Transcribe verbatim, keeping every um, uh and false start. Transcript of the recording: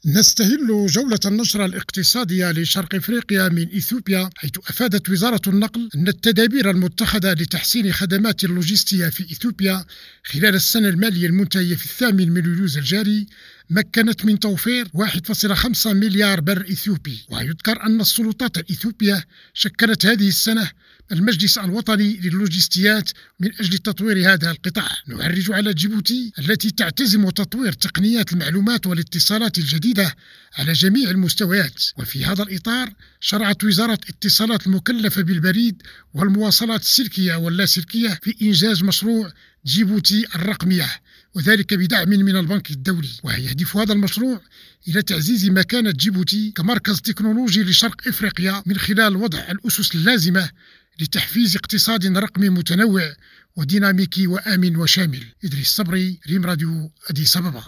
نستهل جولة النشرة الاقتصادية لشرق إفريقيا من إثيوبيا، حيث أفادت وزارة النقل أن التدابير المتخذة لتحسين خدمات اللوجستية في إثيوبيا خلال السنة المالية المنتهية في الثامن من يوليو الجاري مكنت من توفير واحد فاصلة خمسة مليار بر إثيوبي. ويذكر أن السلطات الإثيوبية شكلت هذه السنة المجلس الوطني للوجستيات من أجل تطوير هذا القطاع. نعرج على جيبوتي التي تعتزم تطوير تقنيات المعلومات والاتصالات الجديدة على جميع المستويات. وفي هذا الإطار شرعت وزارة الاتصالات المكلفة بالبريد والمواصلات السلكية واللاسلكية في إنجاز مشروع جيبوتي الرقمية، وذلك بدعم من البنك الدولي. ويهدف هذا المشروع إلى تعزيز مكانة جيبوتي كمركز تكنولوجي لشرق إفريقيا من خلال وضع الأسس اللازمة لتحفيز اقتصاد رقمي متنوع وديناميكي وآمن وشامل. إدريس صبري، ريم راديو، أديس أبابا.